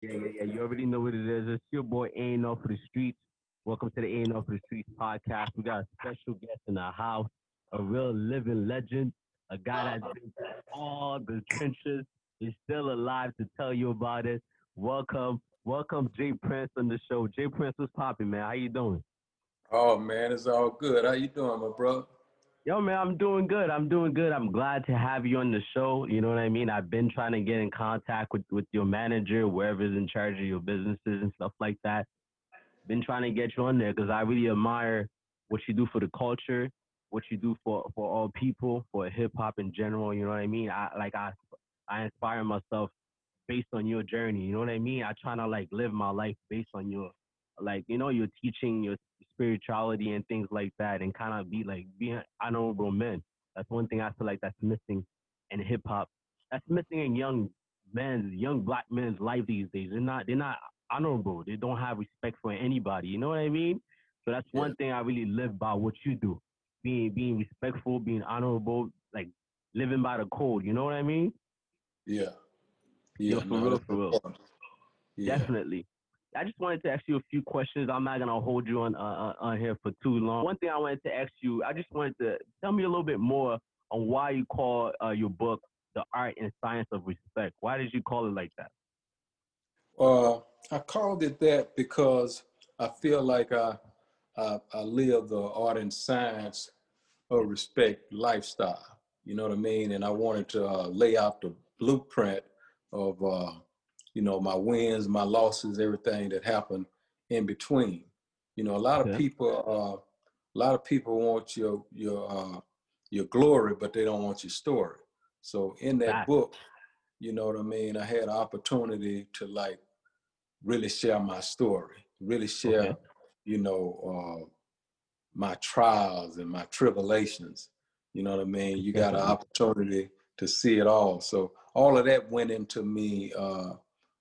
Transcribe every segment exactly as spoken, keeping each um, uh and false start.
Yeah, yeah, yeah. You already know what it is. It's your boy A and L for the Streets. Welcome to the A and L for the Streets podcast. We got a special guest in the house, a real living legend, a guy that's been through all the trenches. He's still alive to tell you about it. Welcome, welcome, Jay Prince on the show. Jay Prince, what's popping, man? How you doing? Oh man, it's all good. How you doing, my brother? Yo, man, I'm doing good. I'm doing good. I'm glad to have you on the show. You know what I mean? I've been trying to get in contact with, with your manager, wherever's in charge of your businesses and stuff like that. Been trying to get you on there because I really admire what you do for the culture, what you do for for all people, for hip hop in general. You know what I mean? I like I I inspire myself based on your journey. You know what I mean? I try to like live my life based on your like you know your teaching, your spirituality and things like that, and kind of be like being honorable men. That's one thing I feel like that's missing in hip hop. That's missing in young men's, young black men's life these days. They're not they're not honorable. They don't have respect for anybody. You know what I mean? So that's Yeah, one thing I really live by. What you do, being being respectful, being honorable, like living by the code. You know what I mean? yeah, Yo, yeah. for No, real, that's for real. important. Yeah. Definitely. I just wanted to ask you a few questions. I'm not gonna hold you on uh, uh, on here for too long. One thing I wanted to ask you, I just wanted to tell me a little bit more on why you call uh, your book "The Art and Science of Respect." Why did you call it like that? Uh, I called it that because I feel like I I, I live the art and science of respect lifestyle. You know what I mean? And I wanted to uh, lay out the blueprint of uh, you know my wins, my losses, everything that happened in between. You know, a lot of Okay. people, uh, a lot of people want your your uh, your glory, but they don't want your story. So in that Fact. book, you know what I mean, I had an opportunity to like really share my story, really Okay. share, you know, uh, my trials and my tribulations. You know what I mean? You got an Definitely. opportunity to see it all. So all of that went into me uh,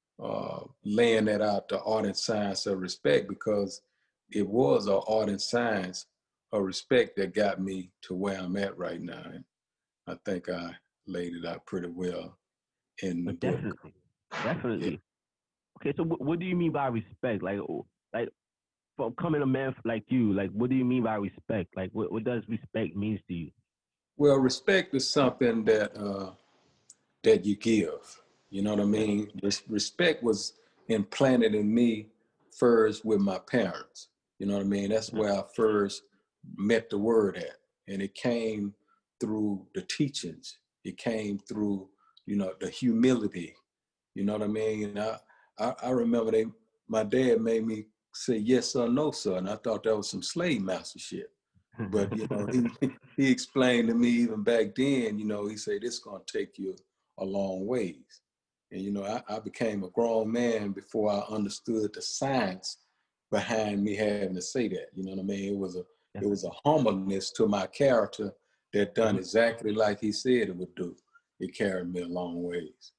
uh, laying that out, the art and science of respect, because it was an art and science of respect that got me to where I'm at right now. And I think I laid it out pretty well in the But book. definitely. Yeah. Definitely. Okay. So what, what do you mean by respect? Like, oh, like for coming a man like you, like what do you mean by respect? Like, what, what does respect means to you? Well, respect is something that uh, that you give. You know what I Okay. mean? Res- respect was implanted in me first with my parents. You know what I mean? That's Okay. where I first met the word at. And it came through the teachings. It came through, you know, the humility. You know what I mean? I, I, I remember they my dad made me say yes or no, sir. And I thought that was some slave master shit. But you know, he he explained to me even back then, you know, he said this gonna take you a long ways. And you know, I, I became a grown man before I understood the science behind me having to say that. You know what I mean? It was a it was a Definitely. humbleness to my character that done Hmm. exactly like he said it would do. It carried me a long ways.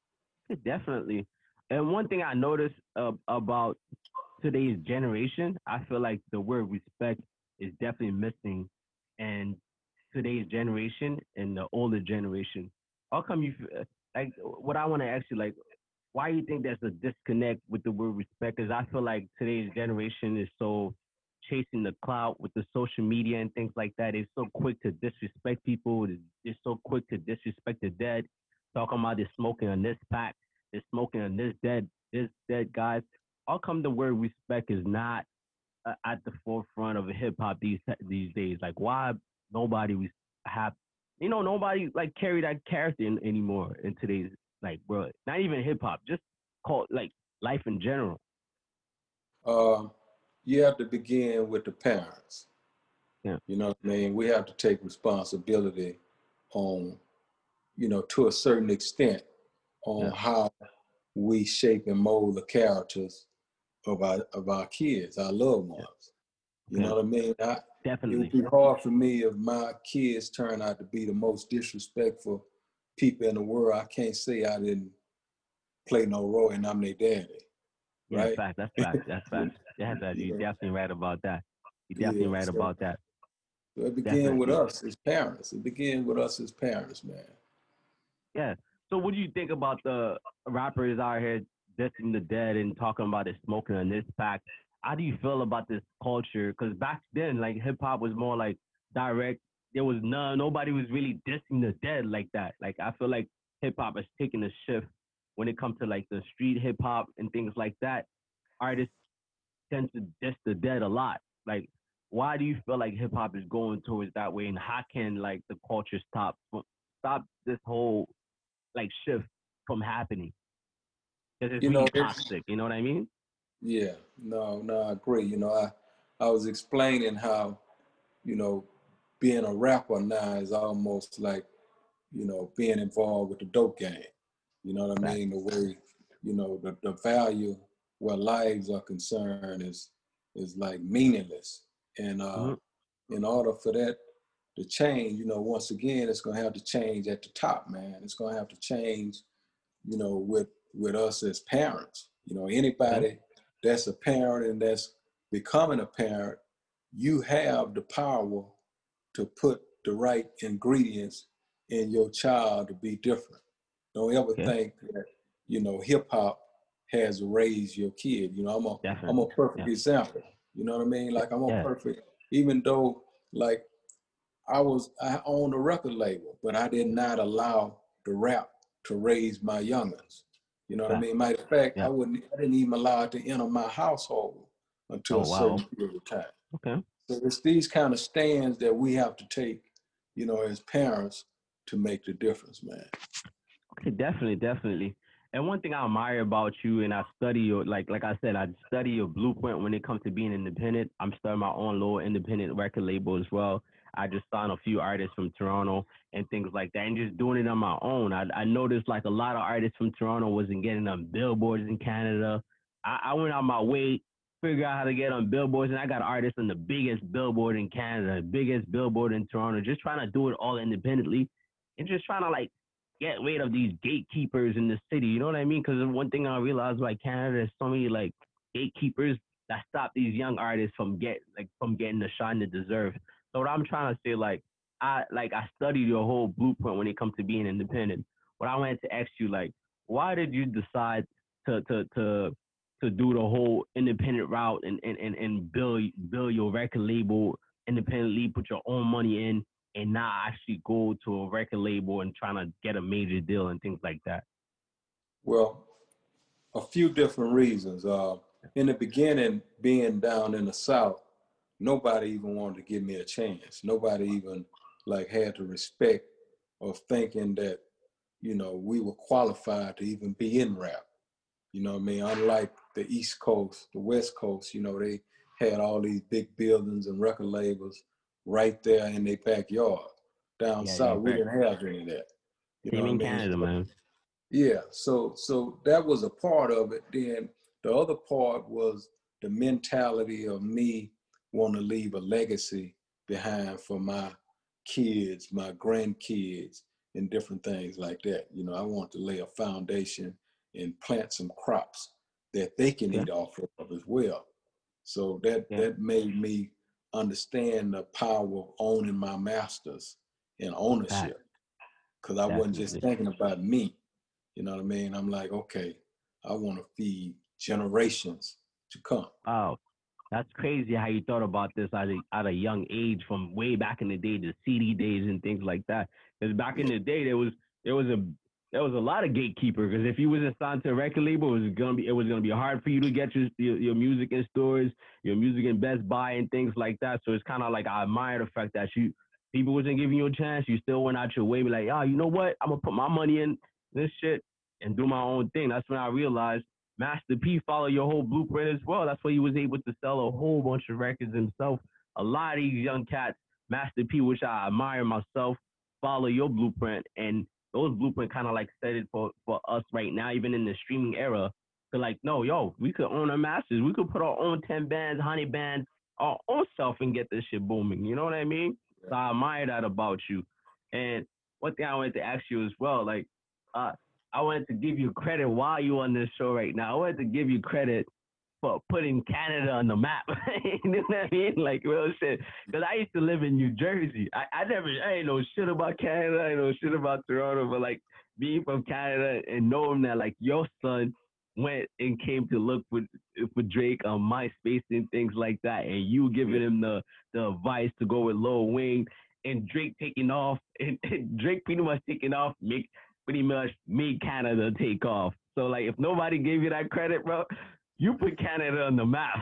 Definitely. And one thing I noticed uh, about today's generation, I feel like the word respect is definitely missing in today's generation and the older generation. How come you f- like what I want to ask you, like, why do you think there's a disconnect with the word respect? Because I feel like today's generation is so chasing the clout with the social media and things like that. It's so quick to disrespect people. It's, it's so quick to disrespect the dead. Talking about they're smoking on this pack, they're smoking on this dead, this dead guys. How come the word respect is not uh, at the forefront of hip hop these these days? Like, why nobody was have, you know, nobody like carry that character in, anymore in today's like, bro, not even hip hop, just called like life in general. Um, you have to begin with the parents. Yeah, You know what I mean? We have to take responsibility on, you know, to a certain extent yeah, on how we shape and mold the characters of our of our kids, our loved yeah. ones. You Okay, know what I mean? I, it would definitely. be hard for me if my kids turn out to be the most disrespectful people in the world. I can't say I didn't play no role and I'm their daddy, Yeah, right? fact. That's fact. That's fact. Yeah, that you yeah, definitely right about that. You definitely yeah. right So, about that. so it began with Definitely. us as parents. It began with us as parents, man. Yeah. So what do you think about the rappers out here dissing the dead and talking about it smoking on this pack. How do you feel about this culture? Because back then, like hip hop was more like direct. There was none. Nobody was really dissing the dead like that. Like I feel like hip hop is taking a shift when it comes to like the street hip hop and things like that. Artists tend to diss the dead a lot. Like, why do you feel like hip hop is going towards that way, and how can like the culture stop stop this whole like shift from happening? Because it's You know, really it's toxic. You know what I mean? yeah, no, no, I agree. You know, I I was explaining how, you know, being a rapper now is almost like, you know, being involved with the dope game. You know what I Fact. mean? The way, you know, the, the value where lives are concerned is is like meaningless. And uh Mm-hmm. in order for that to change, you know, once again, it's gonna have to change at the top, man. It's gonna have to change, you know, with with us as parents. You know, Okay. anybody that's a parent and that's becoming a parent, you have the power to put the right ingredients in your child to be different. Don't ever Okay. think that, you know, hip hop has raised your kid. You know, I'm a I'm a Definitely. perfect Yeah. example. You know what I mean? Like I'm a Yeah. perfect, even though like I was I owned a record label, but I did not allow the rap to raise my youngins. You know what I Fact. mean? Matter of fact, I Yeah. wouldn't I didn't even allow it to enter my household until Oh a wow. certain period of time. Okay. So it's these kind of stands that we have to take, you know, as parents to make the difference, man. Okay, definitely, definitely. And one thing I admire about you, and I study your like like I said, I study your blueprint when it comes to being independent. I'm starting my own little independent record label as well. I just signed a few artists from Toronto and things like that, and just doing it on my own. I I noticed like a lot of artists from Toronto wasn't getting on billboards in Canada. I, I went out my way, figure out how to get on billboards, and I got artists on the biggest billboard in Canada, biggest billboard in Toronto, just trying to do it all independently and just trying to like get rid of these gatekeepers in the city. You know what I mean? Because one thing I realized about Canada, there's so many like gatekeepers that stop these young artists from get like from getting the shine they deserve. So what I'm trying to say, like I like I studied your whole blueprint when it comes to being independent. What I wanted to ask you, like, why did you decide to to to to do the whole independent route and and, and, and build build your record label independently, put your own money in, and not actually go to a record label and trying to get a major deal and things like that. Well, a few different reasons. Uh, in the beginning, being down in the South, nobody even wanted to give me a chance. Nobody even like had the respect of thinking that, you know, we were qualified to even be in rap. You know what I mean? Unlike the East Coast, the West Coast, you know, they had all these big buildings and record labels right there in their backyard. Down Yeah, you're south, we right. didn't have any of that. You know Same what I in mean? Canada, So, man. yeah, so so that was a part of it. Then the other part was the mentality of me wanting to leave a legacy behind for my kids, my grandkids, and different things like that. You know, I want to lay a foundation and plant some crops that they can Okay. eat off of as well. So that Yeah. that made me understand the power of owning my masters and Fact. ownership, because I wasn't just Definitely. thinking about me. You know what I mean? I'm like, okay, I want to feed generations to come. Wow. That's crazy how you thought about this at a, at a young age from way back in the day, the C D days and things like that. Because back in Yeah, the day, there was there was a there was a lot of gatekeeper. Because if you was assigned to a record label, it was gonna be it was gonna be hard for you to get your your, your music in stores, your music in Best Buy and things like that. So it's kind of like I admire the fact that you people wasn't giving you a chance. You still went out your way, be like, oh, you know what? I'm gonna put my money in this shit and do my own thing. That's when I realized Master P followed your whole blueprint as well. That's why he was able to sell a whole bunch of records himself. A lot of these young cats, Master P, which I admire myself, follow your blueprint, and those blueprint kind of like set it for for us right now, even in the streaming era. To like, no, yo, we could own our masters. We could put our own ten bands, honey bands, our own self, and get this shit booming. You know what I mean? So I admire that about you. And one thing I wanted to ask you as well, like, uh, I wanted to give you credit while you on this show right now. I wanted to give you credit for putting Canada on the map. You know what I mean? Like real shit. Because I used to live in New Jersey. I, I never, I ain't know shit about Canada. I ain't know shit about Toronto. But like being from Canada and knowing that like your son went and came to look for for Drake on MySpace and things like that, and you giving him the the advice to go with Lil Wayne, and Drake taking off, and, and Drake pretty much taking off, make pretty much made Canada take off. So like, if nobody gave you that credit, bro, you put Canada on the map.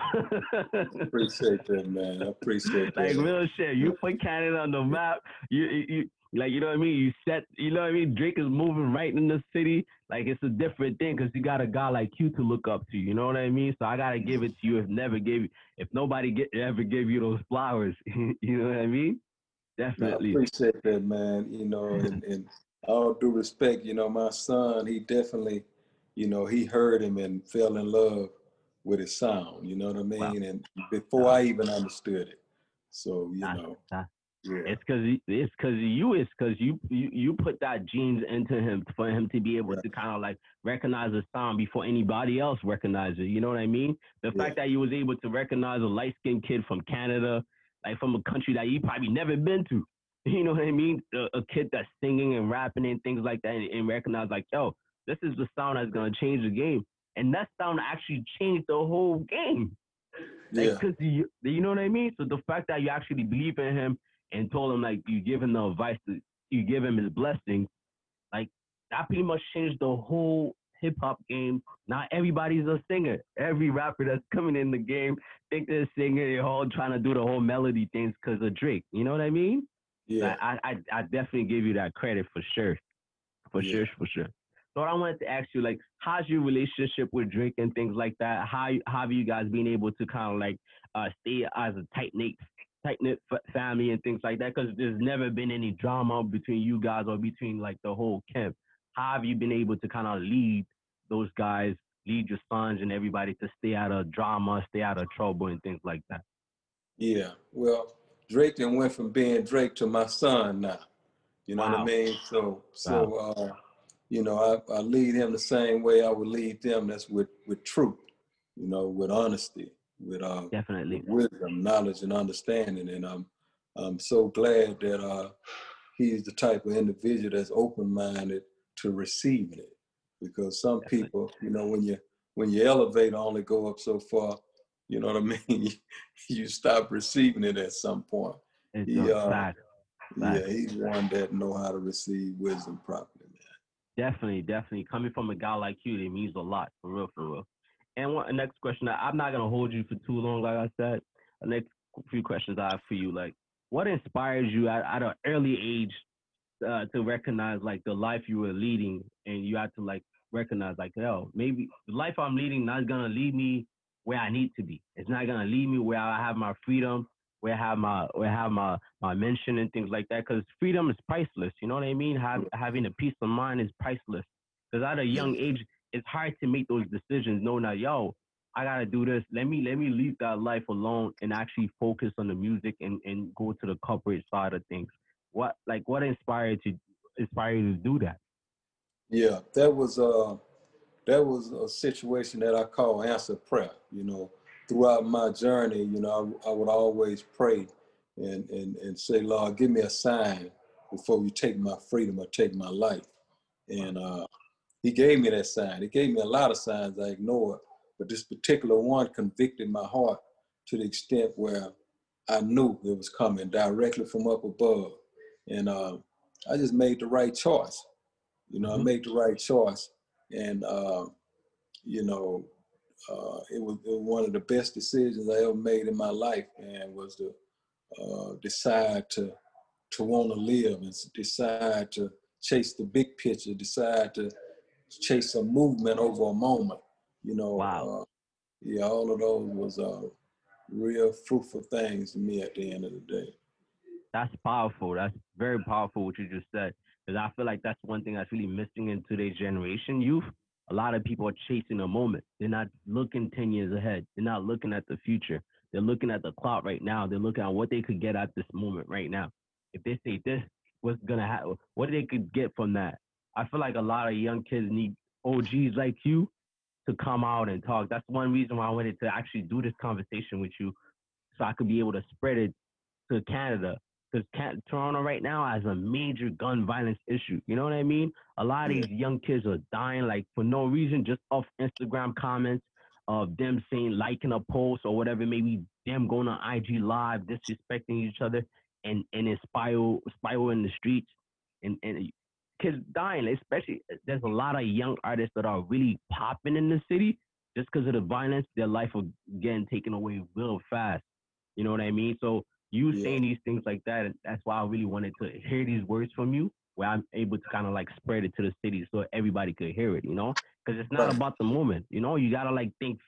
Appreciate that, man. I appreciate Like that. real shit. You put Canada on the map. You, you like you know what I mean. You set. You know what I mean. Drake is moving right in the city. Like it's a different thing because you got a guy like you to look up to. You know what I mean. So I gotta give it to you. If never gave, if nobody get ever gave you those flowers, you know what I mean. No, I Definitely. appreciate that, man. You know, and, and all due respect, you know, my son, he definitely, you know, he heard him and fell in love with his sound, you know what I Wow. mean? And before Wow. I even understood it. So, you That's know, that. yeah, It's cause it's cause you. It's cause you you you put that genes into him for him to be able yeah, to kind of like recognize a sound before anybody else recognizes it. You know what I mean? The yeah, fact that you was able to recognize a light skinned kid from Canada, like from a country that you probably never been to. You know what I mean? A, a kid that's singing and rapping and things like that, and, and recognize like, yo, this is the sound that's gonna change the game, and that sound actually changed the whole game. Like, yeah, cause you, you know what I mean. So the fact that you actually believe in him and told him like you give him the advice to you give him his blessings, like that pretty much changed the whole hip hop game. Not everybody's a singer. Every rapper that's coming in the game think they're a singer. They're all trying to do the whole melody things because of Drake. You know what I mean? yeah, Like I, I, I definitely give you that credit for sure, for yeah. sure, for sure. So I wanted to ask you, like, how's your relationship with Drake and things like that? How, how have you guys been able to kind of like uh, stay as a tight knit, tight knit f- family and things like that? Because there's never been any drama between you guys or between like the whole camp. How have you been able to kind of lead those guys, lead your sons and everybody to stay out of drama, stay out of trouble and things like that? Yeah. Well, Drake then went from being Drake to my son now. You know what I Wow, mean? So, wow, so, uh, you know, I, I lead him the same way I would lead them. That's with, with truth, you know, with honesty, with, uh, with definitely. wisdom, knowledge, and understanding. And I'm, I'm so glad that uh, he's the type of individual that's open-minded to receiving it. Because some Definitely. people, you know, when you when you elevate, only go up so far. You know what I mean? you, you stop receiving it at some point. It's He, a uh, fact, yeah, fact. he's one that know how to receive wisdom properly, man. Definitely, definitely. Coming from a guy like you, it means a lot, for real, for real. And one next question, I'm not gonna hold you for too long, like I said. The next few questions I have for you, like, what inspires you at, at an early age uh, to recognize like the life you were leading, and you had to like recognize like, yo, maybe the life I'm leading not gonna lead me where I need to be. It's not gonna lead me where I have my freedom, where I have my where I have my my mention and things like that. Because freedom is priceless. You know what I mean? Have, having a peace of mind is priceless. Because at a Yeah, young age, it's hard to make those decisions, knowing that, yo, I gotta do this. Let me let me leave that life alone and actually focus on the music and, and go to the corporate side of things. What like what inspired you inspired you to do that? yeah. That was uh, that was a situation that I call answer prayer. You know, throughout my journey, you know, I, I would always pray and, and and say, Lord, give me a sign before you take my freedom or take my life. Wow. And uh, he gave me that sign. He gave me a lot of signs I ignored, but this particular one convicted my heart to the extent where I knew it was coming directly from up above. And uh, I just made the right choice. You know, I Mm-hmm. made the right choice. And, uh, you know, uh, it, was, it was one of the best decisions I ever made in my life, and was to uh, decide to to want to live and decide to chase the big picture, decide to chase a movement over a moment. You Wow. know, uh, yeah, all of those was uh, real fruitful things to me at the end of the day. That's powerful. That's very powerful what you just said. Because I feel like that's one thing that's really missing in today's generation youth. A lot of people are chasing a moment. They're not looking ten years ahead. They're not looking at the future. They're looking at the clock right now. They're looking at what they could get at this moment right now. If they say this, what's gonna happen? What they could get from that? I feel like a lot of young kids need O Gs like you to come out and talk. That's one reason why I wanted to actually do this conversation with you, so I could be able to spread it to Canada. because Toronto right now has a major gun violence issue. You know what I mean? A lot of Yeah. these young kids are dying like for no reason, just off Instagram comments of them saying liking a post or whatever, maybe them going on I G live, disrespecting each other, and and it spiral spiral in the streets, and and kids dying. Especially there's a lot of young artists that are really popping in the city just because of the violence. Their life will getting taken away real fast. You know what I mean? So you Yeah. saying these things like that, and that's why I really wanted to hear these words from you, where I'm able to kind of like spread it to the city so everybody could hear it, you know? Because it's not Right. about the moment, you know? You gotta like think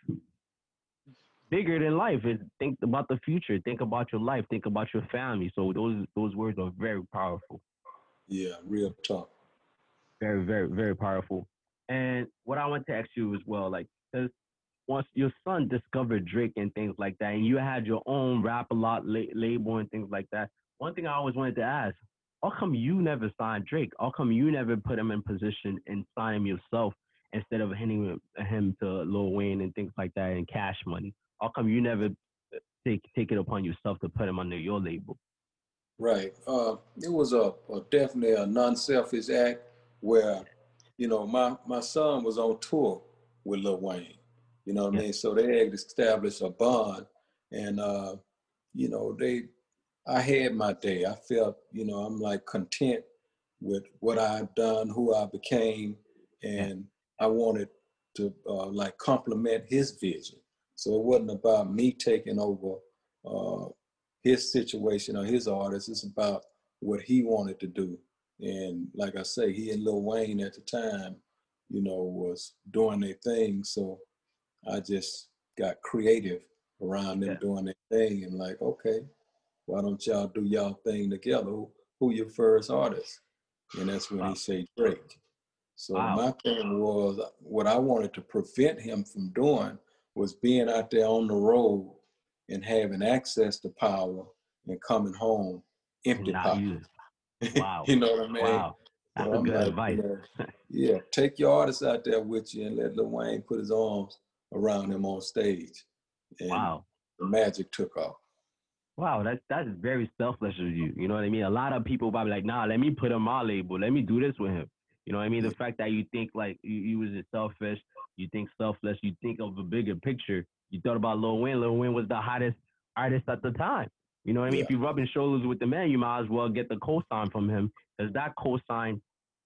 bigger than life. It's think about the future. Think about your life. Think about your family. So those those words are very powerful. Yeah. Real talk. Very, very, very powerful. And what I want to ask you as well, like, because once your son discovered Drake and things like that, and you had your own rap a lot la- label and things like that, one thing I always wanted to ask, how come you never signed Drake? How come you never put him in position and sign him yourself instead of handing him, him to Lil Wayne and things like that and Cash Money? How come you never take take it upon yourself to put him under your label? Right. Uh, it was a, a definitely a non-selfish act where, you know, my my son was on tour with Lil Wayne. You know what I Yeah, mean? So they had established a bond, and uh, you know, they I had my day. I felt, you know, I'm like content with what I've done, who I became, yeah, and I wanted to uh, like complement his vision. So it wasn't about me taking over uh, his situation or his artist. It's about what he wanted to do. And like I say, he and Lil Wayne at the time, you know, was doing their thing. So I just got creative around them yeah. doing their thing and like, okay, why don't y'all do y'all thing together? Who, who your first artist? And that's when he Wow, said Drake. So wow. my thing was what I wanted to prevent him from doing was being out there on the road and having access to power and coming home And empty not pocket. you. Wow, You know what I mean? wow. So That's a I'm good like, you advice. know, yeah, take your artists out there with you and let Lil Wayne put his arms around him on stage. And Wow. the magic took off. Wow, that's that's very selfless of you. You know what I mean? A lot of people probably like, nah, let me put him on my label. Let me do this with him. You know what I mean? Yeah, The fact that you think like you, you was selfish, you think selfless, you think of a bigger picture. You thought about Lil Wayne. Lil Wayne was the hottest artist at the time. You know what I mean? yeah, If you're rubbing shoulders with the man, you might as well get the cosign from him because that cosign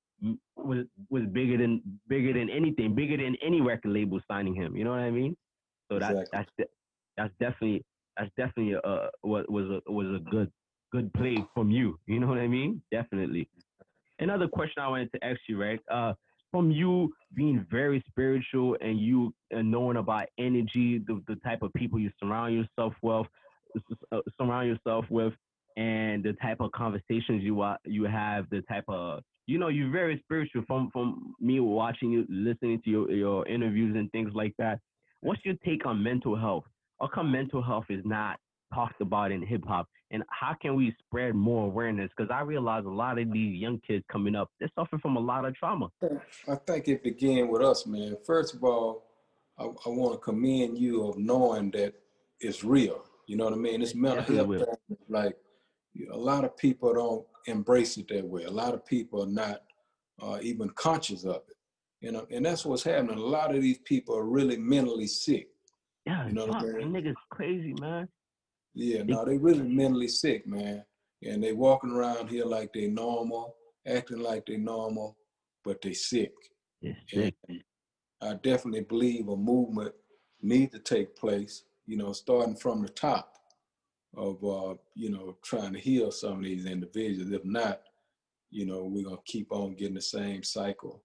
was was bigger than bigger than anything, bigger than any record label signing him. You know what I mean? So that exactly. that's de- that's definitely that's definitely a what was a was a good good play from you. You know what I mean? Definitely. Another question I wanted to ask you, right? Uh, from you being very spiritual and you uh, knowing about energy, the, the type of people you surround yourself with, uh, surround yourself with, and the type of conversations you uh, you have, the type of you know, you're very spiritual. From from me watching you, listening to your your interviews and things like that. What's your take on mental health? How come mental health is not talked about in hip hop? And how can we spread more awareness? Because I realize a lot of these young kids coming up, they're suffering from a lot of trauma. I think it began with us, man. First of all, I, I want to commend you of knowing that it's real. You know what I mean? This It mental definitely health will. thing, like a lot of people don't embrace it that way. A lot of people are not uh, even conscious of it. You know, and that's what's happening. A lot of these people are really mentally sick. Yeah, You know what I fuck, mean? them niggas crazy, man. Yeah, They, no, they really mentally sick, man. And they walking around here like they normal, acting like they normal, but they sick. they're And sick. I definitely believe a movement needs to take place, you know, starting from the top of, uh, you know, trying to heal some of these individuals. If not, you know, we're going to keep on getting the same cycle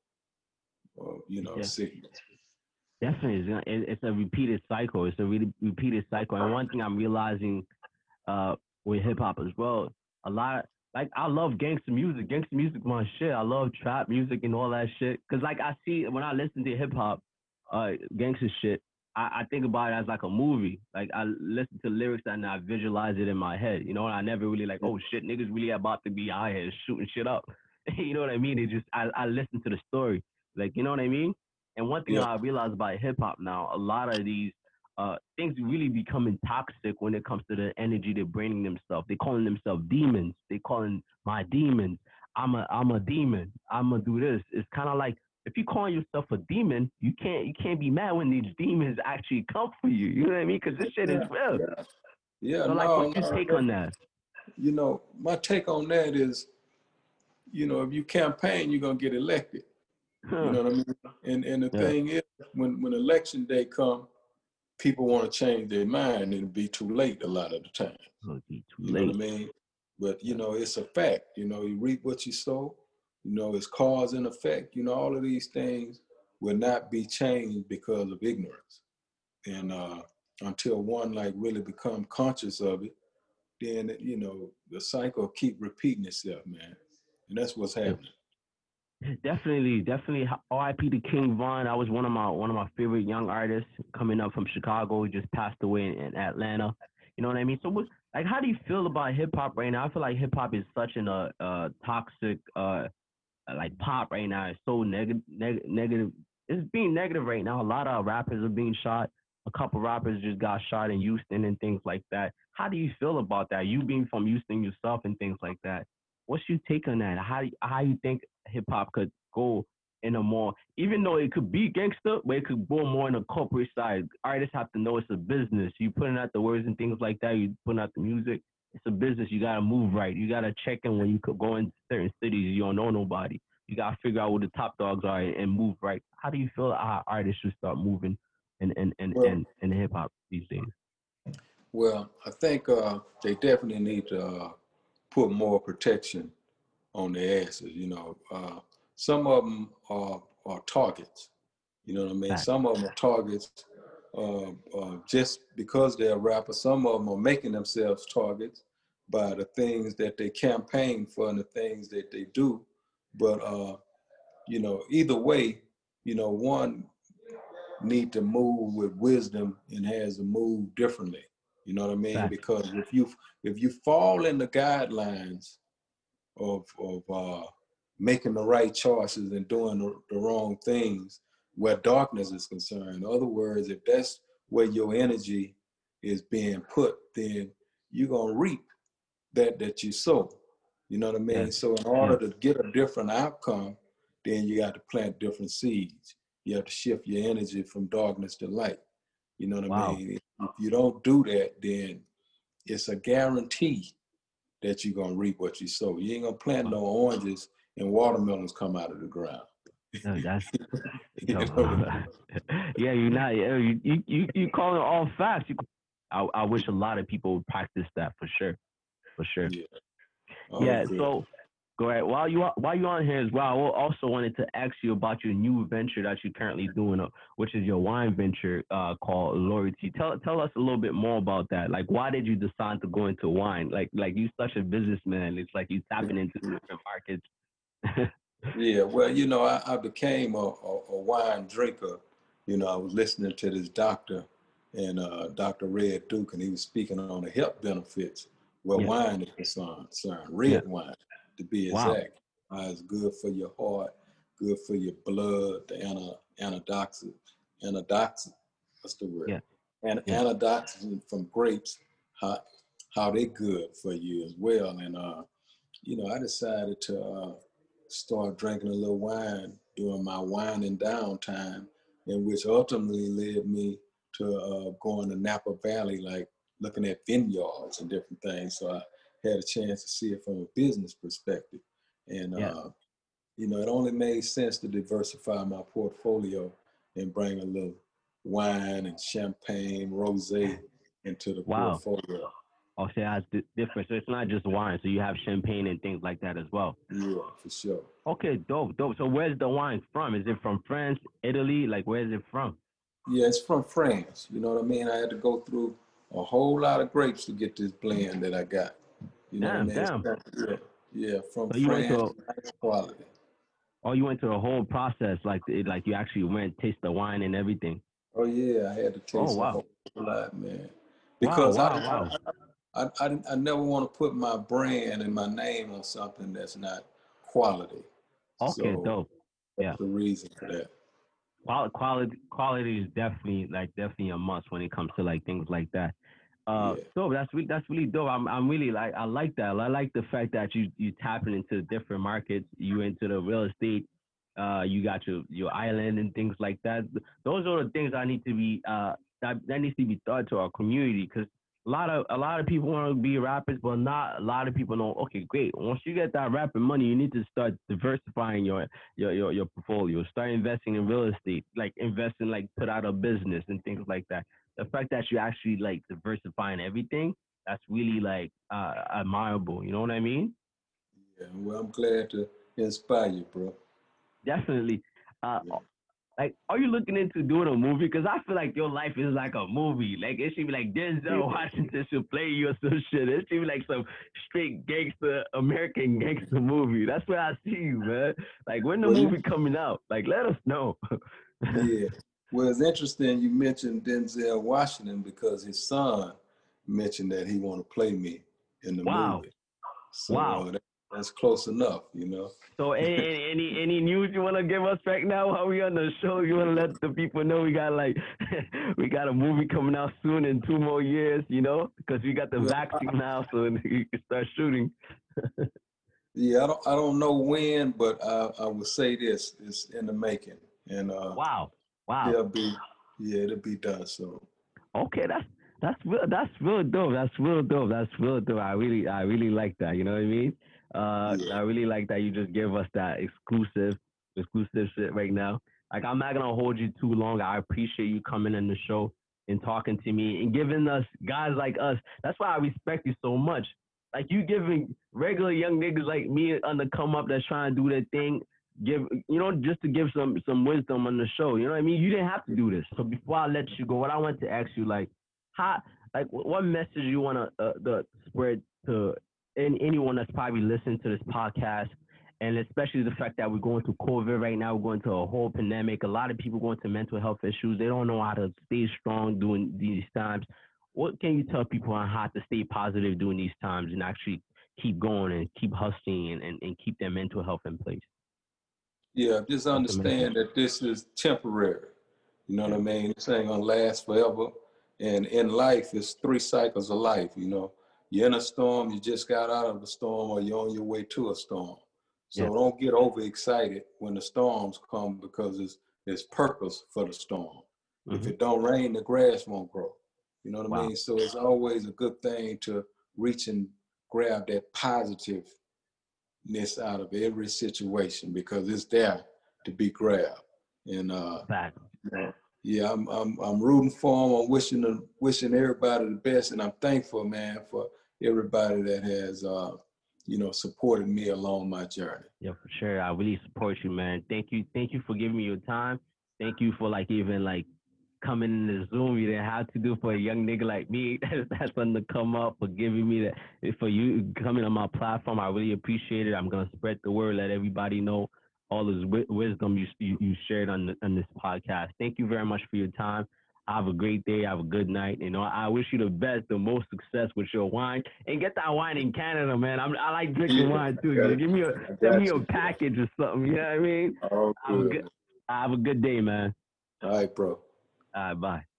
of, you know, Yeah, sickness. definitely. It's, gonna- it- it's a repeated cycle. It's a really repeated cycle. And one thing I'm realizing uh, with hip hop as well. A lot of, like I love gangster music. Gangster music my shit. I love trap music and all that shit. Cause like I see when I listen to hip hop, uh, gangster shit, I, I think about it as like a movie. Like I listen to lyrics and I visualize it in my head. You know, and I never really like, oh shit, niggas really about to be out here shooting shit up. You know what I mean? It just I, I listen to the story. Like you know what I mean? And one thing Yeah, I realize about hip hop now, a lot of these uh, things really becoming toxic when it comes to the energy they're bringing themselves. They calling themselves demons. They calling my demons. I'm a I'm a demon. I'm gonna do this. It's kind of like if you calling yourself a demon, you can't you can't be mad when these demons actually come for you. You know what I mean? Because this shit is Yeah, real. yeah, yeah. So like, No, what's your no. take That, on that? you know, my take on that is, you know, if you campaign, you're gonna get elected. You Huh. know what I mean? And and the Yeah. thing is, when when election day come, people want to change their mind, and it'll be too late a lot of the time. It'll be too You know what I late. mean? But you Yeah. know, it's a fact. You know, you reap what you sow. You know, it's cause and effect. You know, all of these things will not be changed because of ignorance. And uh, until one like really become conscious of it, then you know the cycle keep repeating itself, man. And that's what's Yeah. happening. Definitely, definitely. R I P to King Von. I was one of my one of my favorite young artists coming up from Chicago. He just passed away in, in Atlanta. You know what I mean? So, what, like, how do you feel about hip hop right now? I feel like hip hop is such an uh, uh toxic uh like pop right now. It's so negative, neg- negative. It's being negative right now. A lot of rappers are being shot. A couple rappers just got shot in Houston and things like that. How do you feel about that? You being from Houston yourself and things like that. What's your take on that? How do you, how you think hip hop could go in a more, even though it could be gangster, but it could go more in a corporate side. Artists have to know it's a business. You putting out the words and things like that. You putting out the music. It's a business. You gotta move right. You gotta check in when you could go in certain cities. You don't know nobody. You gotta figure out who the top dogs are and move right. How do you feel how artists should start moving in in in Well, in, in hip hop these days? well, I think uh, they definitely need to uh, put more protection on their asses. You know, uh, some of them are, are targets. You know what I mean? Fact. Some of them are targets uh, uh, just because they're rappers. Some of them are making themselves targets by the things that they campaign for and the things that they do. But uh, you know, either way, you know, one need to move with wisdom and has to move differently. You know what I mean? Fact. Because if you if you fall in the guidelines of of uh, making the right choices and doing the, the wrong things where darkness is concerned. In other words, if that's where your energy is being put, then you're gonna reap that that you sow. You know what I Yes. mean? So in Yes. order to get a different outcome, then you got to plant different seeds. You have to shift your energy from darkness to light. You know what I Wow. mean? If you don't do that, then it's a guarantee that you're gonna reap what you sow. You ain't gonna plant Wow. no oranges and watermelons come out of the ground. No, that's You yo. know what I mean? Yeah, you're not. You you you you calling all facts. You, I I wish a lot of people would practice that for sure. For sure. Yeah. Oh, Yeah. good. So go ahead. While you while you on here as well, I also wanted to ask you about your new venture that you're currently doing, uh, which is your wine venture uh, called Loyalty. Tell tell us a little bit more about that. Like, why did you decide to go into wine? Like like you such a businessman. It's like you tapping into different markets. Yeah. Well, you know, I, I became a, a, a wine drinker. You know, I was listening to this doctor and uh, Doctor Red Duke, and he was speaking on the health benefits where Yeah. wine is concerned, concerned, Yeah. red wine to be Wow. exact. Uh, it's good for your heart, good for your blood, the ana, anodoxin, anodoxin, what's the word? Yeah. And Yeah. anodoxin from grapes, how, how they good for you as well. And, uh, you know, I decided to uh, start drinking a little wine during my wine and downtime, and which ultimately led me to uh, going to Napa Valley, like looking at vineyards and different things. So I had a chance to see it from a business perspective. And, Yeah. uh, you know, it only made sense to diversify my portfolio and bring a little wine and champagne, rosé into the Wow. portfolio. I'll say that's di- different. So it's not just wine. So you have champagne and things like that as well. Yeah, for sure. Okay, dope, dope. So where's the wine from? Is it from France, Italy? Like, where is it from? Yeah, it's from France. You know what I mean? I had to go through a whole lot of grapes to get this blend that I got. You know what I Damn, mean? It's damn. from, yeah, yeah, from So you went to, France, a, nice quality. oh, you went to a whole process, like, it, like you actually went taste the wine and everything. Oh yeah, I had to Oh taste a wow, whole lot, man, wow, because I wow, wow. I, I, I, I never want to put my brand and my name on something that's not quality. Okay, So dope. that's Yeah. the reason for that. quality, quality, quality is definitely like definitely a must when it comes to like things like that. Uh, Yeah. so that's really that's really dope. I'm I'm really like I like that. I like the fact that you you tapping into different markets. You into the real estate. Uh, you got your your island and things like that. Those are the things I need to be uh that that needs to be taught to our community because a lot of a lot of people want to be rappers, but not a lot of people know. Okay, great. Once you get that rapping money, you need to start diversifying your your your, your portfolio. Start investing in real estate, like investing, like put out a business and things like that. The fact that you actually like diversifying everything, that's really like uh, admirable. You know what I mean? Yeah. Well, I'm glad to inspire you, bro. Definitely. Uh, Yeah. like, are you looking into doing a movie? Because I feel like your life is like a movie. Like, it should be like Denzel Washington should play you or some shit. It should be like some straight gangster, American gangster movie. That's where I see you, man. Like, when the Well, you, movie coming out? Like, let us know. yeah. Well, it's interesting you mentioned Denzel Washington because his son mentioned that he want to play me in the Wow. movie. So Wow. uh, that, that's close enough, you know. So any any any news you want to give us right now while we on the show? You want to let the people know we got like we got a movie coming out soon in two more years, you know, because we got the Well, vaccine now, so you can start shooting. yeah, I don't I don't know when, but I, I would say this: it's in the making, and uh, Wow, wow. they'll be yeah, it'll be done soon. Okay, that's that's real. That's real dope. That's real dope. That's real dope. I really I really like that. You know what I mean? Uh, Yeah, I really like that you just gave us that exclusive exclusive shit right now. Like I'm not gonna hold you too long. I appreciate you coming in the show and talking to me and giving us guys like us. That's why I respect you so much. Like you giving regular young niggas like me on the come up that's trying to do their thing give you know just to give some some wisdom on the show. You know what I mean? You didn't have to do this. So before I let you go, what I want to ask you, like, how, like, what message you want to uh, the spread to any, anyone that's probably listening to this podcast, and especially the fact that we're going through COVID right now, we're going through a whole pandemic. A lot of people going through mental health issues. They don't know how to stay strong during these times. What can you tell people on how to stay positive during these times and actually keep going and keep hustling and, and, and keep their mental health in place? yeah. Just That's the message. understand that this is temporary. You know what Yeah. I mean? This ain't gonna last forever. And in life, it's three cycles of life. You know, you're in a storm, you just got out of the storm, or you're on your way to a storm. Yeah. So don't get overexcited when the storms come because it's there's purpose for the storm. If Mm-hmm. it don't rain, the grass won't grow. You know what I Wow. mean? So it's always a good thing to reach and grab that positiveness out of every situation because it's there to be grabbed. And uh, Bad. yeah, I'm I'm I'm rooting for them. I'm wishing them, wishing everybody the best, and I'm thankful, man, for everybody that has uh, you know supported me along my journey. Yeah, for sure. I really support you, man. Thank you. Thank you for giving me your time. Thank you for like even like coming in the Zoom. You didn't have to do for a young nigga like me. That's on the come up for giving me that for you coming on my platform. I really appreciate it. I'm gonna spread the word, let everybody know all this wi- wisdom you, you you shared on the, on this podcast. Thank you very much for your time. Have a great day. Have a good night. You know, I wish you the best, the most success with your wine, and get that wine in Canada, man. I'm, I like drinking Yeah, wine I too. got You it. give me a I send me got a you, bro. package or something. You know what I mean? All Have a good, good man. have a good day, man. All right, bro. All right, bye.